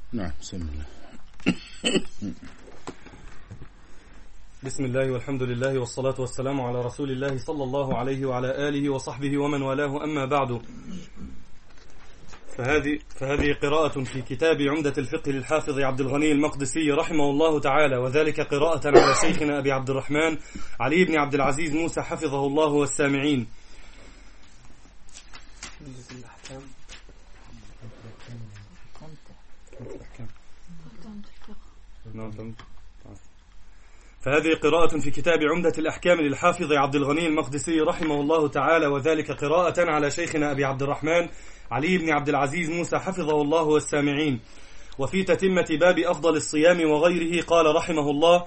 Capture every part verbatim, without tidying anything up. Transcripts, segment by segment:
نعم. بسم الله. بسم الله والحمد لله والصلاة والسلام على رسول الله صلى الله عليه وعلى آله وصحبه ومن والاه، أما بعد، فهذه, فهذه قراءة في كتاب عمدة الفقه للحافظ عبد الغني المقدسي رحمه الله تعالى، وذلك قراءة على شيخنا أبي عبد الرحمن علي بن عبد العزيز موسى حفظه الله والسامعين. فهذه قراءة في كتاب عمدة الأحكام للحافظ عبد الغني المقدسي رحمه الله تعالى، وذلك قراءة على شيخنا أبي عبد الرحمن علي بن عبد العزيز موسى حفظه الله والسامعين. وفي تتمة باب أفضل الصيام وغيره قال رحمه الله: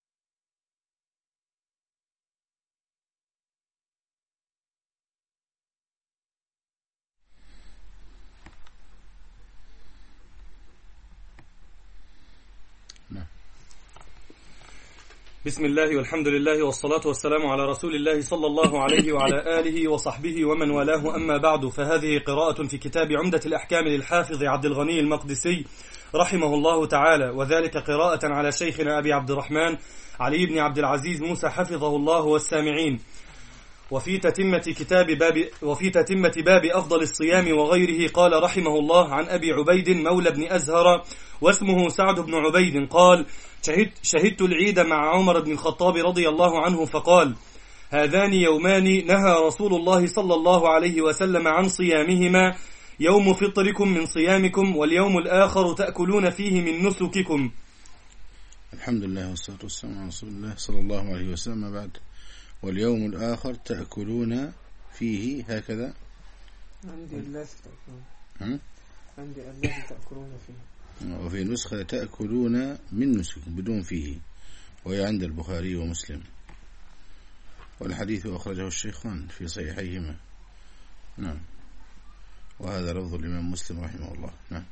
بسم الله والحمد لله والصلاة والسلام على رسول الله صلى الله عليه وعلى آله وصحبه ومن والاه، أما بعد، فهذه قراءة في كتاب عمدة الأحكام للحافظ عبد الغني المقدسي رحمه الله تعالى، وذلك قراءة على شيخنا أبي عبد الرحمن علي بن عبد العزيز موسى حفظه الله والسامعين. وفي تتمة كتاب باب وفي تتمة باب أفضل الصيام وغيره قال رحمه الله: عن أبي عبيد مولى بن أزهر واسمه سعد بن عبيد قال: شهدت, شهدت العيد مع عمر بن الخطاب رضي الله عنه فقال: هذان يومان نهى رسول الله صلى الله عليه وسلم عن صيامهما، يوم فطركم من صيامكم، واليوم الآخر تأكلون فيه من نسككم. الحمد لله والصلاة والسلام على رسول الله صلى الله عليه وسلم. بعد: واليوم الآخر تأكلون فيه هكذا. عندي الذي تأكلون عندي الذي تأكلون فيه، وفي نسخة تأكلون من نسككم بدون فيه، وهي عند البخاري ومسلم، والحديث أخرجه الشيخان في صحيحيهما. نعم. وهذا لفظ الإمام مسلم رحمه الله. نعم.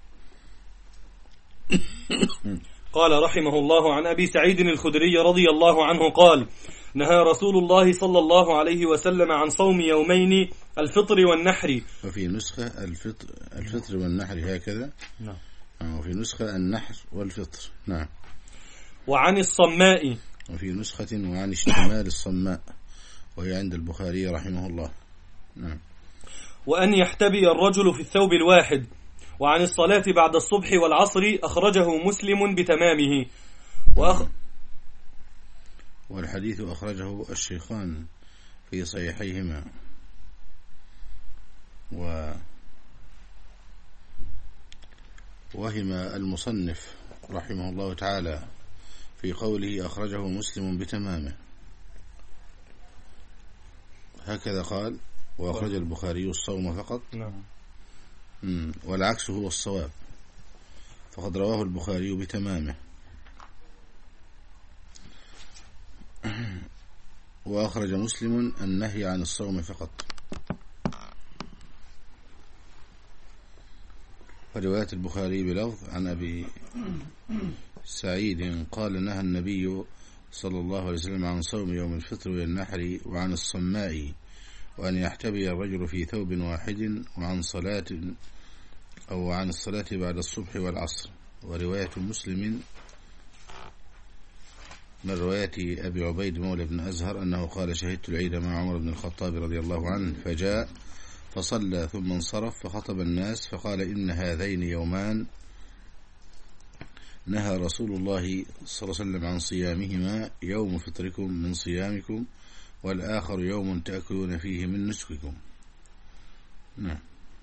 قال رحمه الله: عن أبي سعيد الخدري رضي الله عنه قال: نهى رسول الله صلى الله عليه وسلم عن صوم يومين، الفطر والنحر. وفي نسخة الفطر, الفطر والنحر هكذا. نعم. وفي نسخة النحر والفطر. نعم. وعن الصماء. وفي نسخة وعن اشتمال الصماء، وهي عند البخاري رحمه الله. نعم. وأن يحتبي الرجل في الثوب الواحد. وعن الصلاة بعد الصبح والعصر أخرجه مسلم بتمامه. وأخ... والحديث أخرجه الشيخان في صحيحيهما. و وهم المصنف رحمه الله تعالى في قوله أخرجه مسلم بتمامه، هكذا قال: وأخرج البخاري الصوم فقط. نعم. والعكس هو الصواب، فقد رواه البخاري بتمامه، وأخرج مسلم النهي عن الصوم فقط. فرواية البخاري بلفظ: عن أبي سعيد قال: نهى النبي صلى الله عليه وسلم عن صوم يوم الفطر والنحر، وعن الصماء، وأن يحتبي الرجل في ثوب واحد، وعن صلاة أو عن الصلاة بعد الصبح والعصر. ورواية مسلم من رواية أبي عبيد مولى بن أزهر أنه قال: شهدت العيد مع عمر بن الخطاب رضي الله عنه، فجاء فصلى ثم انصرف فخطب الناس فقال: إن هذين يومان نهى رسول الله صلى الله عليه وسلم عن صيامهما، يوم فطركم من صيامكم، والآخر يوم تأكلون فيه من نسككم. نعم.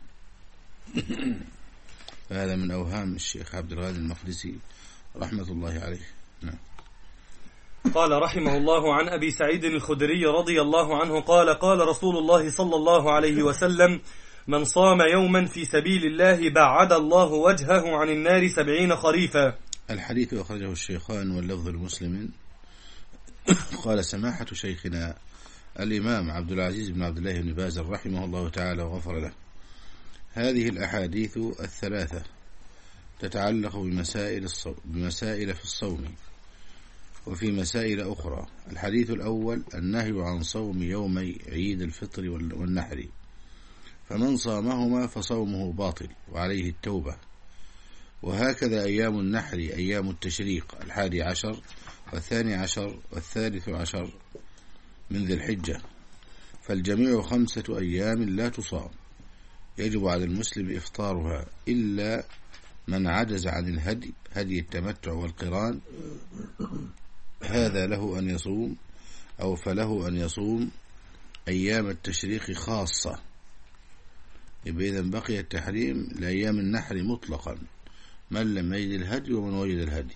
هذا من أوهام الشيخ عبد الغني المقدسي رحمة الله عليه. نعم. قال رحمه الله: عن أبي سعيد الخدري رضي الله عنه قال: قال رسول الله صلى الله عليه وسلم: من صام يوما في سبيل الله بعد الله وجهه عن النار سبعين خريفا. الحديث أخرجه الشيخان واللفظ المسلم. قال سماحة شيخنا الإمام عبد العزيز بن عبد الله بن باز رحمه الله تعالى وغفر له: هذه الأحاديث الثلاثة تتعلق بمسائل, الصو... بمسائل في الصوم، وفي مسائل أخرى. الحديث الأول: النهي عن صوم يومي عيد الفطر والنحر، فمن صامهما فصومه باطل وعليه التوبة، وهكذا أيام النحر أيام التشريق الحادي عشر والثاني عشر والثالث عشر من ذي الحجة، فالجميع خمسة أيام لا تصام، يجب على المسلم إفطارها إلا من عجز عن الهدي هدي التمتع والقران، هذا له أن يصوم أو فله أن يصوم أيام التشريق خاصة. يبقى إذن بقي التحريم لأيام النحر مطلقا، من لم يجد الهدي ومن وجد الهدي.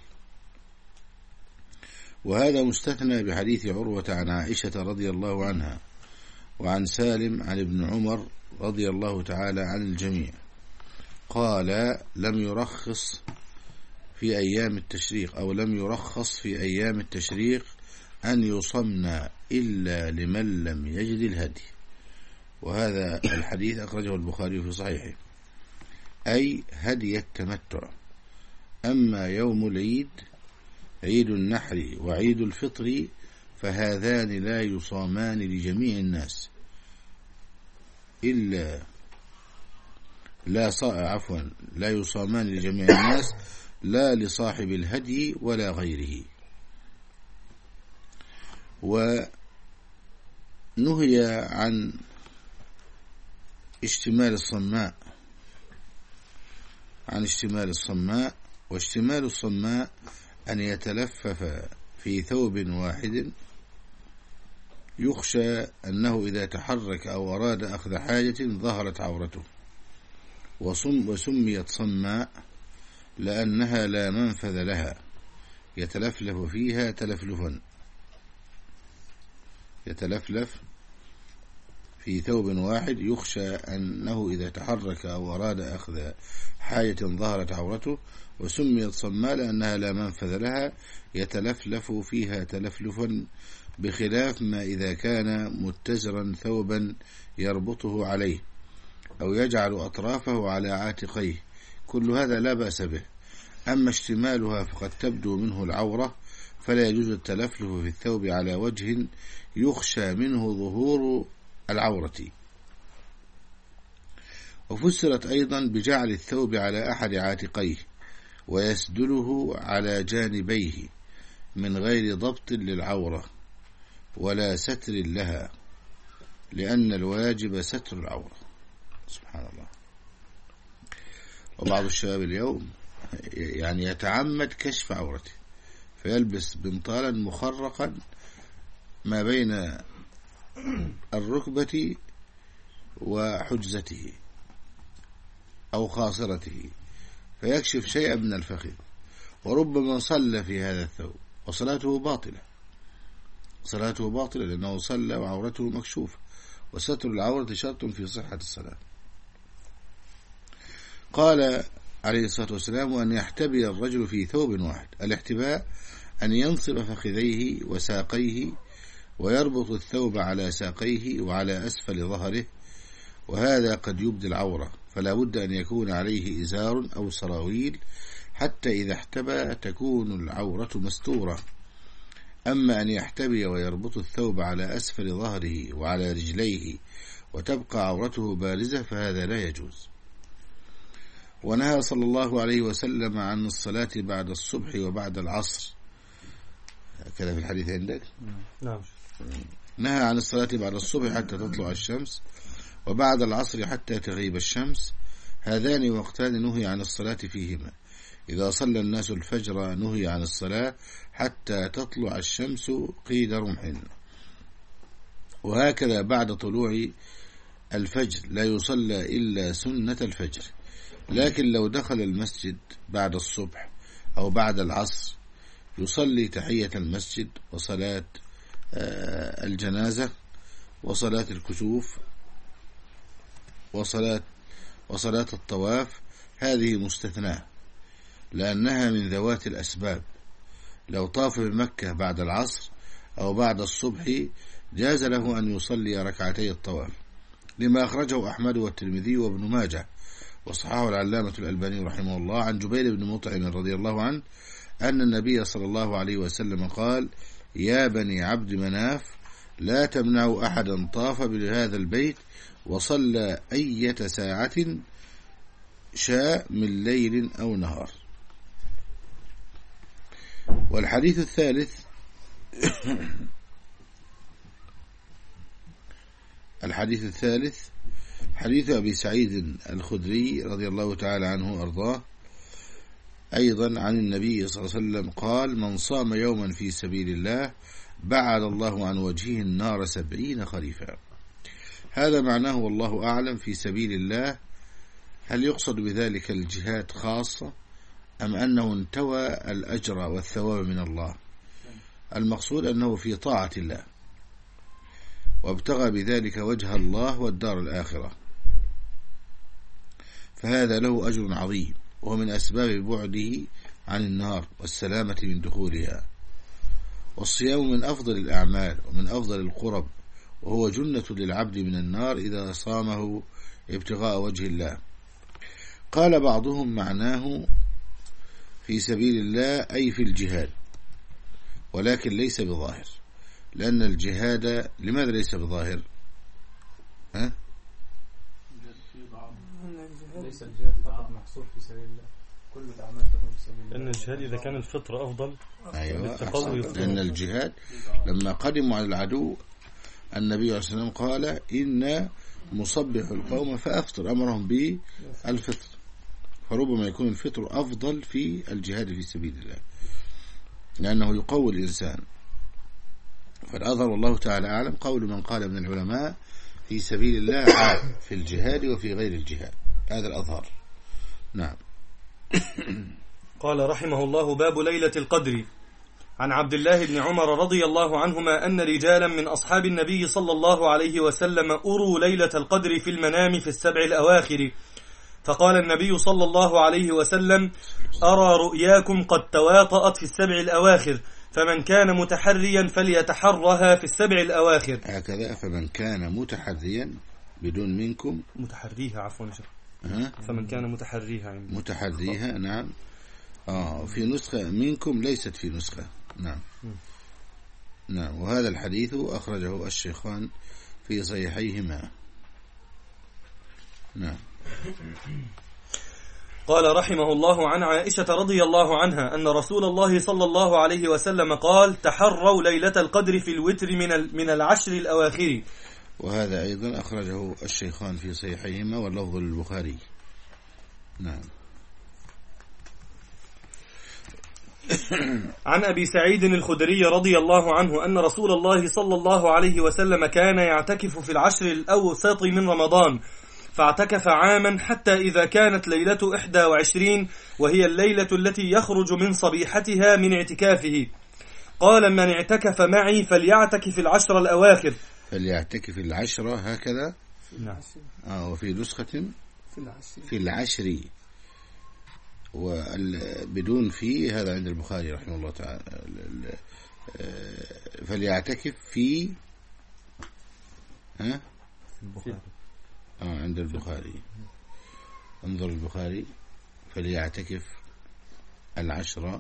وهذا مستثنى بحديث عروة عن عائشة رضي الله عنها وعن سالم عن ابن عمر رضي الله تعالى عن الجميع قال لم يرخص في أيام التشريق أو لم يرخص في أيام التشريق أن يصمنا إلا لمن لم يجد الهدي. وهذا الحديث أخرجه البخاري في صحيحه، أي هدي التمتع. أما يوم العيد عيد النحر وعيد الفطر فهذان لا يصامان لجميع الناس إلا لا صا عفوا لا يصامان لجميع الناس لا لصاحب الهدي ولا غيره. ونهي عن اشتمال الصماء عن اشتمال الصماء واشتمال الصماء أن يتلفف في ثوب واحد يخشى أنه إذا تحرك أو أراد أخذ حاجة ظهرت عورته، وصم وسميت صماء لأنها لا منفذ لها، يتلفلف فيها تلفلفا يتلفلف في ثوب واحد يخشى أنه إذا تحرك أو أراد أخذ حاجة ظهرت عورته، وسميت صماء لأنها لا منفذ لها يتلفلف فيها تلفلفا، بخلاف ما إذا كان متزرا ثوبا يربطه عليه أو يجعل أطرافه على عاتقيه، كل هذا لا بأس به. أما اشتمالها فقد تبدو منه العورة، فلا يجوز التلفلف في الثوب على وجه يخشى منه ظهور العورة. وفسرت أيضا بجعل الثوب على أحد عاتقيه ويسدله على جانبيه من غير ضبط للعورة ولا ستر لها، لأن الواجب ستر العورة. سبحان الله. وبعض الشباب اليوم يعني يتعمد كشف عورته فيلبس بنطالا مخرقا ما بين الركبة وحجزته أو خاصرته فيكشف شيئا من الفخذ، وربما صلى في هذا الثوب وصلاته باطلة صلاته باطلة لأنه صلى وعورته مكشوفة، وستر العورة شرط في صحة الصلاة. قال عليه الصلاة والسلام وأن يحتبي الرجل في ثوب واحد. الاحتباء أن ينصب فخذيه وساقيه ويربط الثوب على ساقيه وعلى أسفل ظهره، وهذا قد يبدي العورة، فلا بد أن يكون عليه إزار أو سراويل حتى إذا احتبى تكون العورة مستورة. أما أن يحتبي ويربط الثوب على أسفل ظهره وعلى رجليه وتبقى عورته بارزة فهذا لا يجوز. ونهى صلى الله عليه وسلم عن الصلاة بعد الصبح وبعد العصر، هكذا في الحديث عندك؟ نعم. نهى عن الصلاة بعد الصبح حتى تطلع الشمس وبعد العصر حتى تغيب الشمس، هذان وقتان نهي عن الصلاة فيهما. إذا صلى الناس الفجر نهي عن الصلاة حتى تطلع الشمس قيد رمح، وهكذا بعد طلوع الفجر لا يصلى إلا سنة الفجر. لكن لو دخل المسجد بعد الصبح أو بعد العصر يصلي تحية المسجد وصلاة الجنازة وصلاة الكسوف وصلاة وصلاة الطواف، هذه مستثناة لأنها من ذوات الأسباب. لو طاف بمكة بعد العصر أو بعد الصبح جاز له أن يصلي ركعتي الطواف، لما أخرجه أحمد والترمذي وابن ماجه وصححه العلامة الألباني رحمه الله عن جبير بن مطعم رضي الله عنه أن النبي صلى الله عليه وسلم قال يا بني عبد مناف لا تمنعوا أحدا طاف بهذا البيت وصلى أية ساعة شاء من ليل أو نهار. والحديث الثالث الحديث الثالث حديث أبي سعيد الخدري رضي الله تعالى عنه وأرضاه أيضا عن النبي صلى الله عليه وسلم قال: من صام يوما في سبيل الله بعد الله عن وجهه النار سبعين خريفا. هذا معناه والله أعلم في سبيل الله. هل يقصد بذلك الجهاد خاصة أم أنه انتوى الأجر والثواب من الله؟ المقصود أنه في طاعة الله وابتغى بذلك وجه الله والدار الآخرة، فهذا له أجر عظيم، وهو من أسباب بعده عن النار والسلامة من دخولها. والصيام من أفضل الأعمال ومن أفضل القرب، وهو جنة للعبد من النار إذا صامه ابتغاء وجه الله. قال بعضهم معناه في سبيل الله أي في الجهاد، ولكن ليس بظاهر، لأن الجهاد لماذا ليس بظاهر؟ ها؟ ليس الجهاد فقط محصور في سبيل الله، كل الأعمال تكون في سبيل الله. لأن الجهاد إذا كان الفطر أفضل. أيوة، لأن الجهاد لما قدموا على العدو النبي عليه الصلاة والسلام قال: إن مصبح القوم فأفطر، أمرهم بالفطر، فربما يكون الفطر أفضل في الجهاد في سبيل الله، لأنه يقوي الإنسان. فالأظهر والله تعالى أعلم قول من قال من العلماء في سبيل الله في الجهاد وفي غير الجهاد، هذا الأظهر. نعم. قال رحمه الله: باب ليلة القدر. عن عبد الله بن عمر رضي الله عنهما أن رجالا من أصحاب النبي صلى الله عليه وسلم أروا ليلة القدر في المنام في السبع الأواخر، فقال النبي صلى الله عليه وسلم: أرى رؤياكم قد تواطأت في السبع الأواخر، فمن كان متحريا فليتحرها في السبع الأواخر. هكذا، فمن كان متحريا بدون منكم، متحريها عفوا شيخ، فمن كان متحريها عندي. متحريها نعم. آه في نسخة منكم ليست في نسخة. نعم. م. نعم. وهذا الحديث أخرجه الشيخان في صحيحيهما. نعم. قال رحمه الله: عن عائشة رضي الله عنها أن رسول الله صلى الله عليه وسلم قال: تحروا ليلة القدر في الوتر من من العشر الأواخر. وهذا أيضا أخرجه الشيخان في صحيحيهما واللفظ للبخاري. نعم. عن أبي سعيد الخدري رضي الله عنه أن رسول الله صلى الله عليه وسلم كان يعتكف في العشر الأوسط من رمضان، فاعتكف عاما حتى إذا كانت ليلة إحدى وعشرين، وهي الليلة التي يخرج من صبيحتها من اعتكافه، قال: من اعتكف معي فليعتكف العشر الأواخر. فليعتكف العشرة هكذا. نعم. آه وفي نسخة في العشر, في العشر وبدون في، هذا عند البخاري رحمه الله تعالى. فليعتكف في ها البخاري. آه عند البخاري، انظر البخاري: فليعتكف العشرة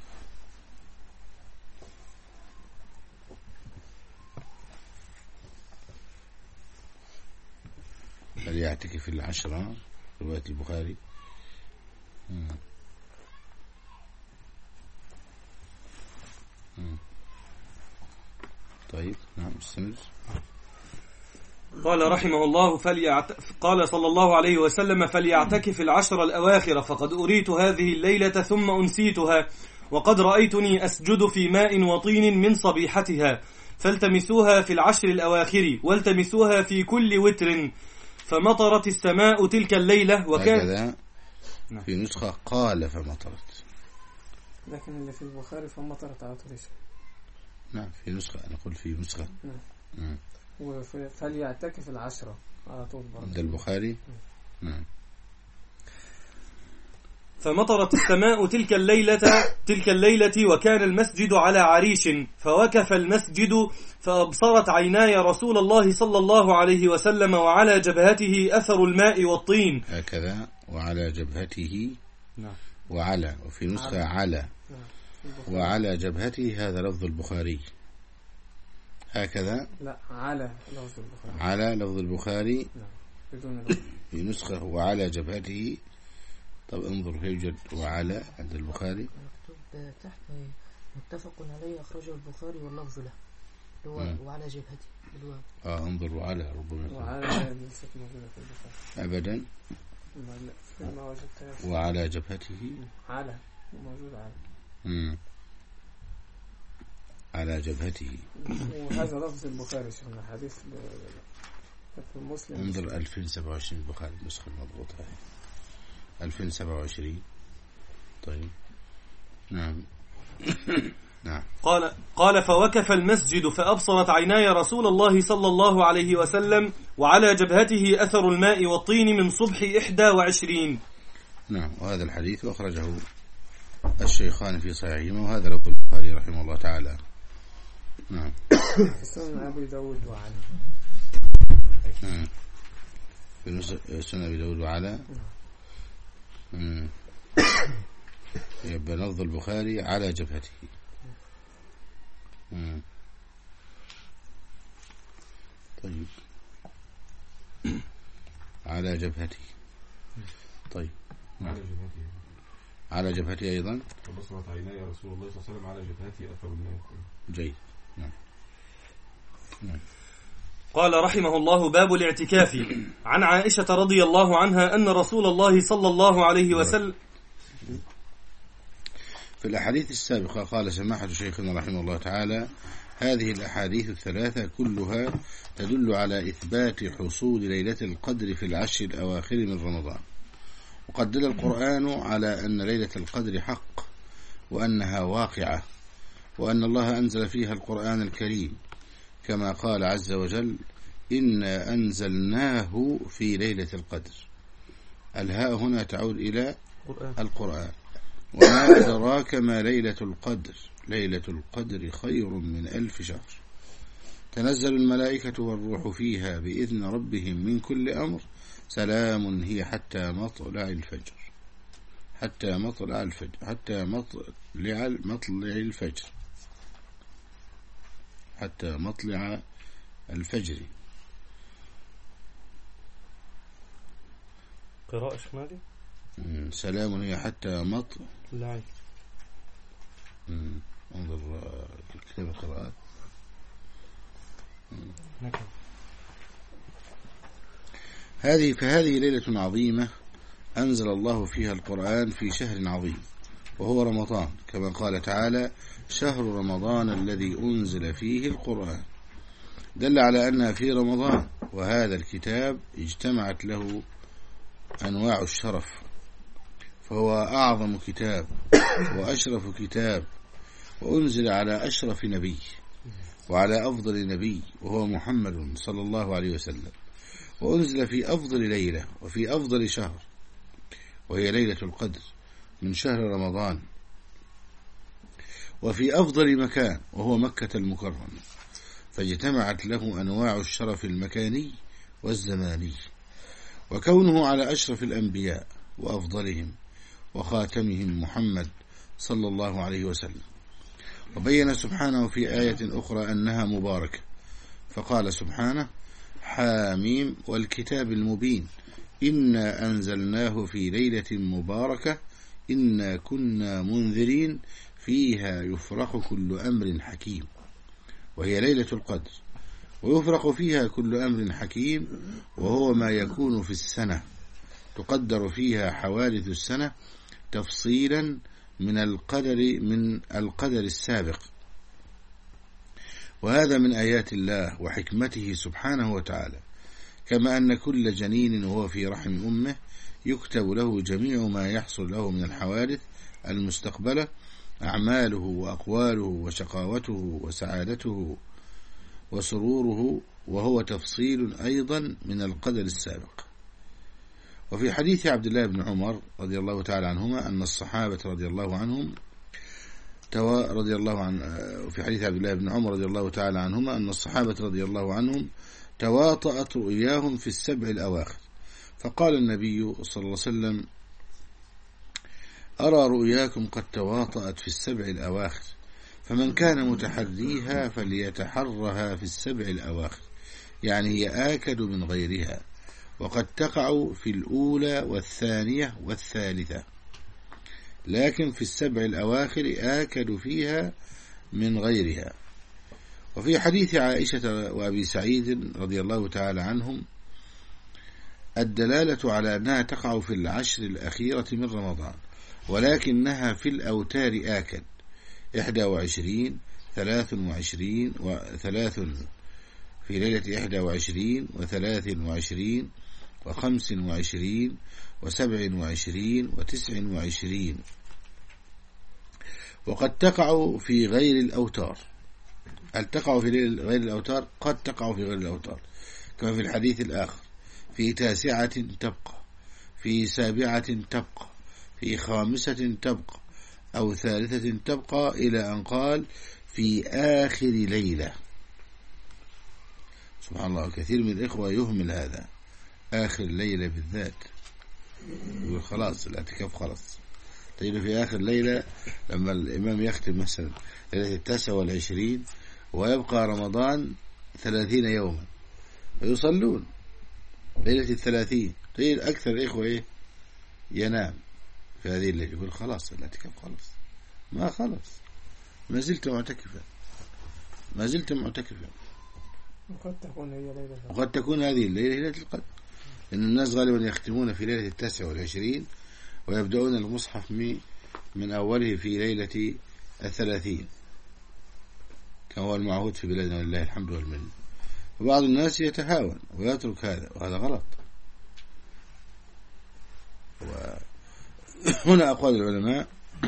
فليعتكف العشرة رواية البخاري. مم. مم. طيب نعم استمر. قال رحمه الله: فليعت... قال صلى الله عليه وسلم: فليعتكف العشر الأواخر، فقد أريت هذه الليلة ثم أنسيتها، وقد رأيتني أسجد في ماء وطين من صبيحتها، فالتمسوها في العشر الأواخر، والتمسوها في كل وتر، فمطرت السماء تلك الليلة. وكان هكذا في نسخة قال فمطرت، لكن اللي في البخاري فمطرت على طول. نعم في نسخة، أنا أقول في نسخة. نعم. نعم. فليعتكف العشرة على طول عند البخاري. نعم. فمطرت السماء تلك الليلة تلك الليلة وكان المسجد على عريش، فوقف المسجد فأبصرت عيناي رسول الله صلى الله عليه وسلم، وعلى جبهته أثر الماء والطين. هكذا وعلى جبهته. نعم. وعلى، وفي نسخة على. وعلى جبهته، هذا لفظ البخاري. هكذا. لا، على لفظ البخاري. على لفظ البخاري. نعم. بدون في نسخة وعلى جبهته. طب انظر يوجد وعلى عند البخاري. مكتوب تحت متفق عليه أخرجه البخاري واللفظ له اللي مم. هو وعلى جبهته بالواو. اه انظر وعلى ربما يكون. وعلى ليست موجودة في البخاري ابدا. ما لا، في ما وجدتها. وعلى جبهته. على موجود على. مم. على جبهته. وهذا لفظ البخاري شيخنا حديث ب- في مسلم. انظر ألفين وسبعة وعشرين البخاري النسخة المضبوطة هذه ألفين وسبعة وعشرين. طيب نعم. نعم. قال قال فوقف المسجد فأبصرت عيناي رسول الله صلى الله عليه وسلم وعلى جبهته أثر الماء والطين من صبح إحدى وعشرين. نعم. وهذا الحديث أخرجه الشيخان في صحيحهما وهذا لفظ البخاري رحمه الله تعالى. نعم. في سنن أبي داود وعلى. نعم. في نس- سنن أبي داود وعلى. مم. يبقى لفظ البخاري على جبهته. مم. طيب على جبهته. طيب على جبهته. على جبهته أيضا. فبصرت عيناي رسول الله صلى الله عليه وسلم على جبهته أثر الماء. جيد. نعم. نعم. قال رحمه الله باب الاعتكاف. عن عائشة رضي الله عنها أن رسول الله صلى الله عليه وسلم في الأحاديث السابقة قال سماحة شيخنا رحمه الله تعالى هذه الأحاديث الثلاثة كلها تدل على إثبات حصول ليلة القدر في العشر الأواخر من رمضان، وقد دل القرآن على أن ليلة القدر حق وأنها واقعة، وأن الله أنزل فيها القرآن الكريم كما قال عز وجل إنا أنزلناه في ليلة القدر. الهاء هنا تعود إلى القرآن. وما أدراك ما ليلة القدر ليلة القدر خير من ألف شهر تنزل الملائكة والروح فيها بإذن ربهم من كل أمر سلام هي حتى مطلع الفجر حتى مطلع الفجر حتى مطلع مطلع الفجر حتى مطلع الفجر. قراءة شمالي سلام هي حتى مطلع. لا انظر كتاب القراءات. هذه فهذه ليلة عظيمة أنزل الله فيها القرآن في شهر عظيم وهو رمضان، كما قال تعالى شهر رمضان الذي أنزل فيه القرآن، دل على أنها في رمضان. وهذا الكتاب اجتمعت له أنواع الشرف، فهو أعظم كتاب وأشرف كتاب، وأنزل على أشرف نبي وعلى أفضل نبي وهو محمد صلى الله عليه وسلم، وأنزل في أفضل ليلة وفي أفضل شهر وهي ليلة القدر من شهر رمضان، وفي أفضل مكان وهو مكة المكرمة، فاجتمعت له أنواع الشرف المكاني والزماني، وكونه على أشرف الأنبياء وأفضلهم وخاتمهم محمد صلى الله عليه وسلم. وبين سبحانه في آية أخرى أنها مباركة، فقال سبحانه حاميم والكتاب المبين إنا أنزلناه في ليلة مباركة إنا كنا منذرين فيها يفرق كل أمر حكيم، وهي ليلة القدر، ويفرق فيها كل أمر حكيم وهو ما يكون في السنة، تقدر فيها حوادث السنة تفصيلا من القدر من القدر السابق، وهذا من آيات الله وحكمته سبحانه وتعالى. كما أن كل جنين وهو في رحم أمه يكتب له جميع ما يحصل له من الحوادث المستقبلة، أعماله وأقواله وشقاوته وسعادته وسروره، وهو تفصيل أيضا من القدر السابق. وفي حديث عبد الله بن عمر رضي الله تعالى عنهما أن الصحابة رضي الله عنهم توا رضي الله عن في حديث عبد الله بن عمر رضي الله تعالى عنهما أن الصحابة رضي الله عنهم تواطأت رؤياهم في السبع الأواخر، فقال النبي صلى الله عليه وسلم أرى رؤياكم قد تواطأت في السبع الأواخر، فمن كان متحريها فليتحرها في السبع الأواخر، يعني هي آكد من غيرها، وقد تقع في الأولى والثانية والثالثة. لكن في السبع الأواخر آكدوا فيها من غيرها. وفي حديث عائشة وأبي سعيد رضي الله تعالى عنهم الدلالة على أنها تقع في العشر الأخيرة من رمضان، ولكنها في الأوتار آكد: إحدى وعشرين، ثلاث وعشرين، وثلاث في ليلة إحدى وعشرين، وثلاث وعشرين، وخمس وعشرين، وسبع وعشرين، وتسع وعشرين. وقد تقع في غير الأوتار. هل تقع في غير الأوتار؟ قد تقع في غير الأوتار، كما في الحديث الآخر: في تاسعة تبقى، في سابعة تبقى، في خامسة تبقى، أو ثالثة تبقى، إلى أن قال: في آخر ليلة. سبحان الله، كثير من الإخوة يهمل هذا، آخر ليلة بالذات، يقول خلاص الاعتكاف خلاص. تجد في آخر ليلة لما الإمام يختم مثلا ليلة التاسع والعشرين ويبقى رمضان ثلاثين يوما فيصلون ليلة الثلاثين، تجد أكثر الإخوة إيه؟ ينام في هذه الليلة، يقول خلاص الاعتكاف خلاص. ما خلاص، ما زلت معتكفا، ما زلت معتكفا. وقد تكون هي ليلة وقد تكون هذه الليلة ليلة القدر، لأن الناس غالبا يختمون في ليلة التاسع والعشرين ويبدأون المصحف من أوله في ليلة الثلاثين كما هو المعهود في بلادنا لله الحمد والمنة. وبعض الناس يتهاون ويترك هذا، وهذا غلط. وهنا أقوال العلماء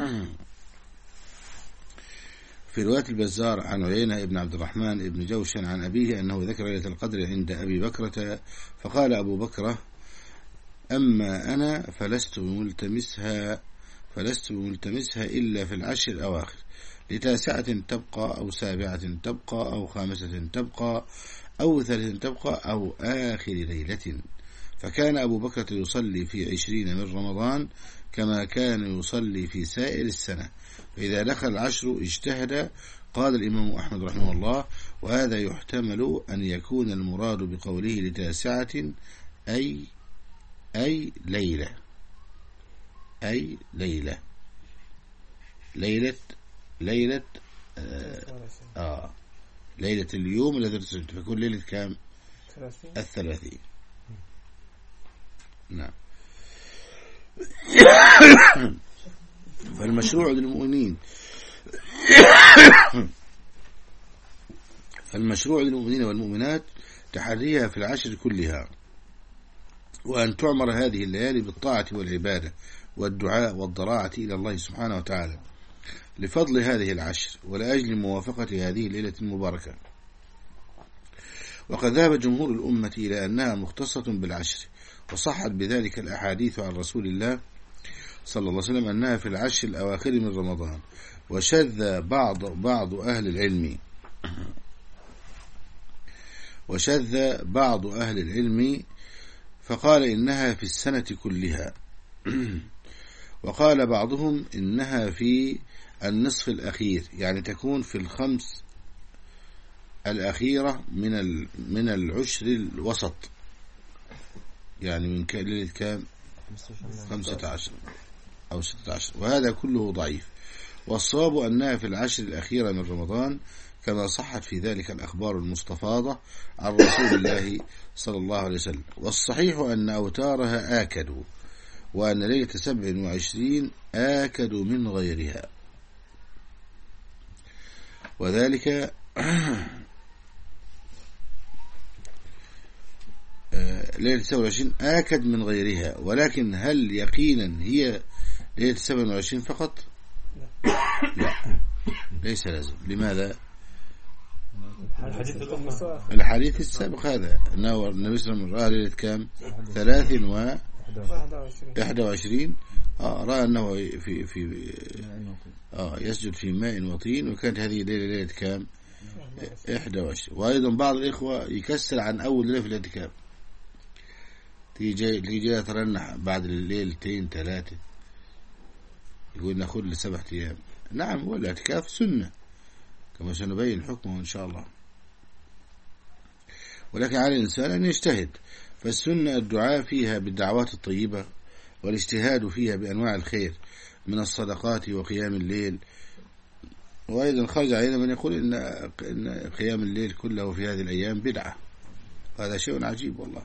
في رواية البزار عن عيينة ابن عبد الرحمن ابن جوشن عن أبيه أنه ذكر ليلة القدر عند أبي بكرة، فقال أبو بكرة: أما أنا فلست بملتمسها فلست بملتمسها إلا في العشر الأواخر، لتاسعة تبقى، أو سابعة تبقى، أو خامسة تبقى، أو ثالثة تبقى، أو آخر ليلة. فكان أبو بكرة يصلي في عشرين من رمضان كما كان يصلي في سائر السنة، فإذا دخل العشر اجتهد. قال الإمام أحمد رحمه الله: وهذا يحتمل أن يكون المراد بقوله لتاسعة أي أي ليلة، أي ليلة ليلة ليلة آه, آه ليلة اليوم الذي رسلت، فكل ليلة كام؟ الثلاثين. نعم. فالمشروع للمؤمنين فالمشروع للمؤمنين والمؤمنات تحريها في العشر كلها، وأن تعمر هذه الليالي بالطاعة والعبادة والدعاء والضراعة إلى الله سبحانه وتعالى لفضل هذه العشر ولأجل موافقة هذه الليلة المباركة. وقد ذهب جمهور الأمة إلى أنها مختصة بالعشر، وصحت بذلك الأحاديث عن رسول الله صلى الله عليه وسلم أنها في العشر الأواخر من رمضان. وشذ بعض بعض أهل العلم وشذ بعض أهل العلم فقال إنها في السنة كلها، وقال بعضهم إنها في النصف الأخير، يعني تكون في الخمس الأخيرة من من العشر الوسط، يعني من ليلة كام؟ خمسة عشر أو ستة عشر، وهذا كله ضعيف. والصواب أنها في العشر الأخيرة من رمضان كما صحت في ذلك الأخبار المستفاضة عن رسول الله صلى الله عليه وسلم. والصحيح أن أوتارها آكدوا، وأن ليلة سبع وعشرين آكدوا من غيرها، وذلك ليلة سبع وعشرين آكد من غيرها. ولكن هل يقينا هي ليلة سبع وعشرين فقط؟ لا، ليس لازم. لماذا؟ الحديث السابق هذا أنه النبي صلى الله عليه وسلم رأى ليلة كام؟ ثلاث و إحدى وعشرين. آه رأى أنه في في آه يسجد في ماء وطين، وكانت هذه الليلة ليلة كام؟ إحدى وعشرين. وأيضا بعض الإخوة يكسر عن أول ليلة في الاعتكاف، تيجي تيجي ترنح بعد الليلتين ثلاثة، يقول ناخذ لسبعة أيام. نعم، هو الاعتكاف سنة كما سنبين حكمه إن شاء الله، ولكن على الإنسان أن يجتهد. فالسنة الدعاء فيها بالدعوات الطيبة والاجتهاد فيها بأنواع الخير من الصدقات وقيام الليل. وأيضا خرج علينا من يقول إن إن قيام الليل كله في هذه الأيام بدعة، هذا شيء عجيب والله.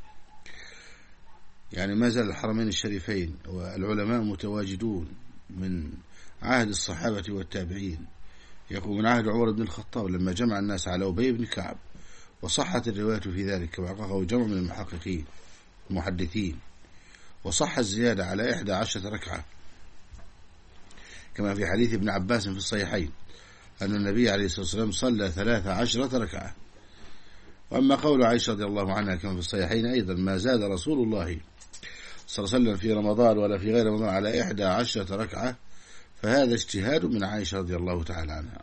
يعني ما زال الحرمين الشريفين والعلماء متواجدون من عهد الصحابة والتابعين. يقول من عهد عمر بن الخطاب لما جمع الناس على أبي بن كعب، وصحت الرواية في ذلك وحققه جمع من المحققين المحدثين، وصح الزيادة على إحدى عشرة ركعة كما في حديث ابن عباس في الصحيحين أن النبي عليه الصلاة والسلام صلى ثلاث عشرة ركعة. وأما قول عائشة رضي الله عنها كما في الصحيحين أيضا ما زاد رسول الله صلى الله عليه وسلم في رمضان ولا في غير رمضان على إحدى عشرة ركعة، فهذا اجتهاد من عائشة رضي الله تعالى عنها.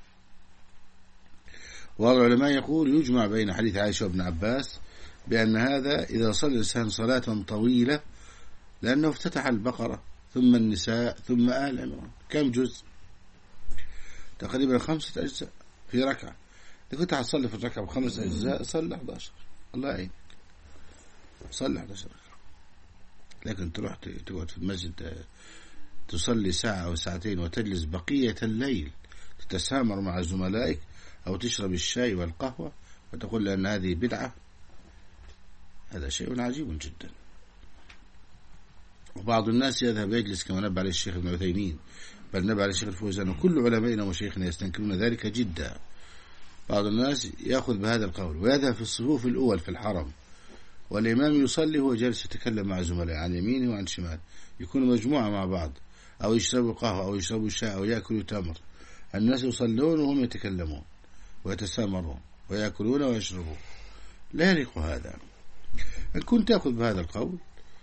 والعلماء يقول يجمع بين حديث عائشة وابن عباس بأن هذا إذا صلى الإنسان صلاة طويلة، لأنه افتتح البقرة ثم النساء ثم آل عمران، كم جزء؟ تقريبا خمسة أجزاء في ركعة. إذا كنت هتصلي في الركعة بخمس أجزاء صلي أحد عشر، الله يعينك، صلي أحد عشر ركعة. لكن تروح تقعد في المسجد تصلي ساعة أو ساعتين وتجلس بقية الليل تتسامر مع زملائك أو تشرب الشاي والقهوة وتقول لأن هذه بدعة، هذا شيء عجيب جدا. وبعض الناس يذهب يجلس كما نبه عليه الشيخ ابن عثيمين، بل نبه عليه الشيخ الفوزان، وكل علمائنا وشيخنا يستنكرون ذلك جدا. بعض الناس يأخذ بهذا القول ويذهب في الصفوف الأول في الحرم، والإمام يصلي هو جالس يتكلم مع زملائه عن يمينه وعن شمال، يكونوا مجموعة مع بعض، أو يشربوا قهوة أو يشربوا شاي أو يأكلوا تمر، الناس يصلون وهم يتكلمون ويتسامرون ويأكلون ويشربون، لا يليق هذا. إن كنت تأخذ بهذا القول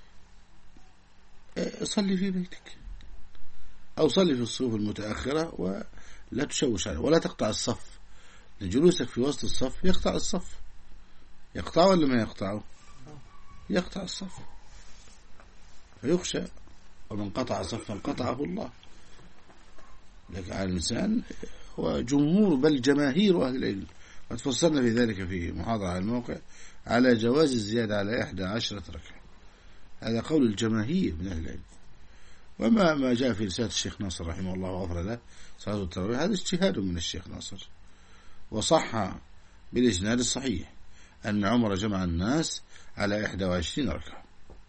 صلي في بيتك أو صلي في الصفوف المتأخرة ولا تشوش عليه ولا تقطع الصف، جلوسك في وسط الصف يقطع الصف. يقطع ولا ما يقطعه؟ يقطع الصف، فيخشى ومن قطع صفا قطعه الله. لكن على الإنسان هو جمهور بل جماهير أهل العلم، قد فصلنا في ذلك في محاضرة على الموقع على جواز الزيادة على إحدى عشرة ركعة، هذا قول الجماهير من أهل العلم. وما ما جاء في رسالة الشيخ ناصر رحمه الله وغفر له صلاة التراويح هذا اجتهاد من الشيخ ناصر، وصح بالإسناد الصحيح أن عمر جمع الناس على إحدى وعشرين ركعة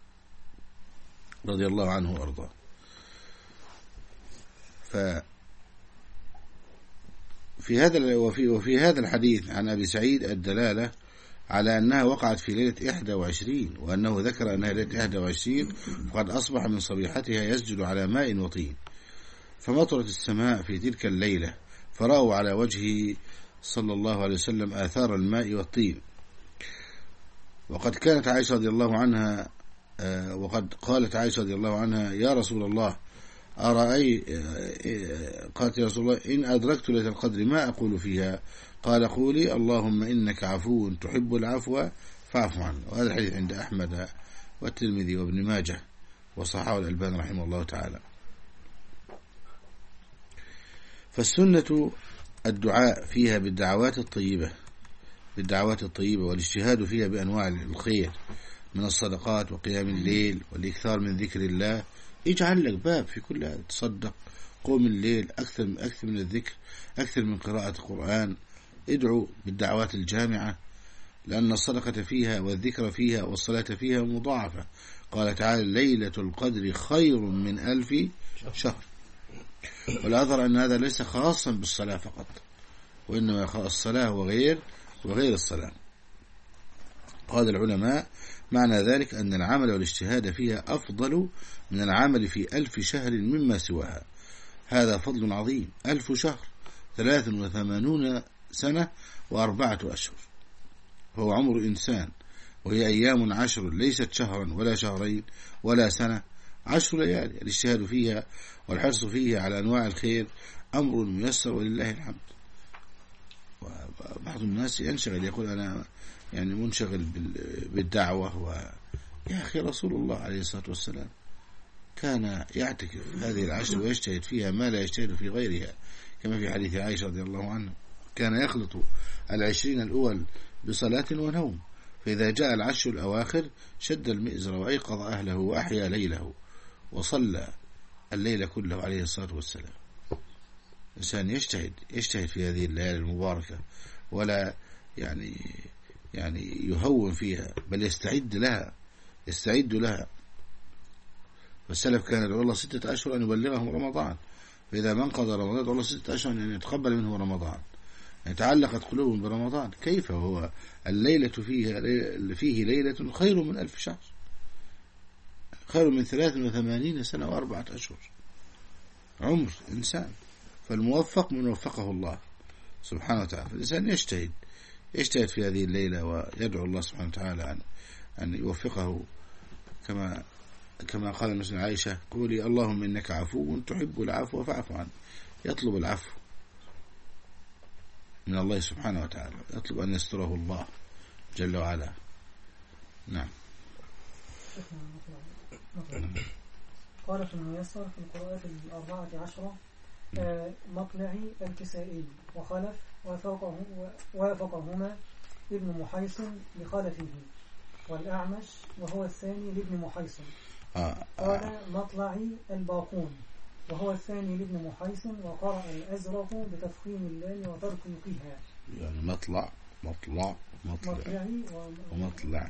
رضي الله عنه وأرضاه. ففي هذا وفي وفي هذا الحديث عن أبي سعيد الدلالة على أنها وقعت في ليلة إحدى وعشرين، وأنه ذكر أنها ليلة إحدى وعشرين وقد أصبح من صبيحتها يسجد على ماء وطين، فمطرت السماء في تلك الليلة فرأوا على وجهه صلى الله عليه وسلم آثار الماء والطين. وقد كانت عائشة رضي الله عنها وقد قالت عائشة رضي الله عنها يا رسول الله أرأي قالت يا رسول الله إن أدركت ليلة القدر ما أقول فيها؟ قال قولي اللهم إنك عفو تحب العفو فاعف عنه. وهذا الحديث عند أحمد والترمذي وابن ماجه وصححه الألباني رحمه الله تعالى. فالسنة الدعاء فيها بالدعوات الطيبة بالدعوات الطيبة والاجتهاد فيها بأنواع الخير من الصدقات وقيام الليل والإكثار من ذكر الله. اجعل لك باب في كل هذا، تصدق، قوم الليل، أكثر من أكثر من الذكر، أكثر من قراءة القرآن، ادعو بالدعوات الجامعة، لأن الصدقة فيها والذكر فيها والصلاة فيها مضاعفة. قال تعالى ليلة القدر خير من ألف شهر. والأظهر أن هذا ليس خاصا بالصلاة فقط، وإنما الصلاة وغير وغير الصلاة. قال العلماء معنى ذلك أن العمل والاجتهاد فيها أفضل من العمل في ألف شهر مما سواها. هذا فضل عظيم، ألف شهر ثلاث وثمانون سنة وأربعة أشهر، هو عمر إنسان، وهي أيام عشر ليست شهرا ولا شهرين ولا سنة، عشر ليالي. الاجتهاد فيها والحرص فيها على أنواع الخير أمر ميسر ولله الحمد. وبعض الناس ينشغل يقول أنا يعني منشغل بالدعوة و... يا أخي رسول الله عليه الصلاة والسلام كان يعتكف هذه العشر ويجتهد فيها ما لا يجتهد في غيرها، كما في حديث عائشة رضي الله عنها كان يخلط العشرين الأول بصلاة ونوم، فإذا جاء العشر الأواخر شد المئزر وأيقظ أهله وأحيا ليله وصلى الليل كله عليه الصلاة والسلام. الإنسان يجتهد يجتهد في هذه الليالي المباركة، ولا يعني يعني يهون فيها، بل يستعد لها يستعد لها. والسلف كان يدعو الله ستة أشهر أن يبلغهم رمضان، فإذا من قضى رمضان يدعو الله ستة أشهر أن يتقبل منه رمضان. يعني تعلقت قلوبهم برمضان، كيف هو الليلة فيه فيه ليلة خير من ألف شهر، خير من ثلاث وثمانين سنة وأربعة أشهر عمر إنسان. فالموفق من وفقه الله سبحانه وتعالى. فالإنسان يجتهد يجتهد في هذه الليلة ويدعو الله سبحانه وتعالى أن أن يوفقه، كما كما قال مثل عائشة: قولي اللهم إنك عفو تحب العفو فاعف عنه. يطلب العفو من الله سبحانه وتعالى، يطلب أن يستره الله جل وعلا. نعم. قال في الميسر في القراءات الأربعة عشرة: مطلعي الكسائي وخلف وافقه وافقهما ابن محيصن لخلفه، والأعمش وهو الثاني لابن محيصن. قال مطلعي الباقون وهو الثاني لابن محيصن، وقرأ الأزرق بتفخيم اللام وترقيقها. يعني مطلع مطلع مطلع مطلعي ومطلع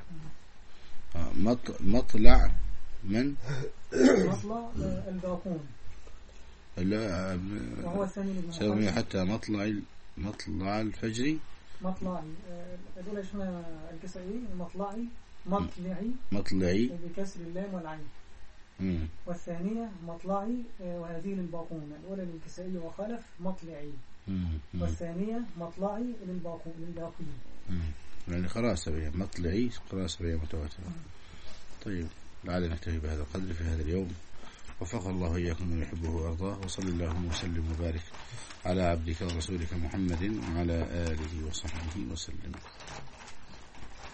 مطلع من مطلع الباقون لا وهو الثاني لابن سمي حتى مطلع مطلع الفجر. مطلعي دول اسمه الكسائي مطلعي مطلعي مطلعي بكسر اللام والعين. مم. والثانية مطلعي وهذه للباقون. الأولى للكسائي وخلف مطلعي، مم. والثانية مطلعي للباقون للباقين. يعني قراءة سبعية، مطلعي قراءة سبعية متواترة. طيب لعل نكتفي بهذا القدر في هذا اليوم. وفق الله إياكم من يحبه وأرضاه، وصلى اللهم وسلم وبارك على عبدك ورسولك محمد وعلى آله وصحبه وسلم.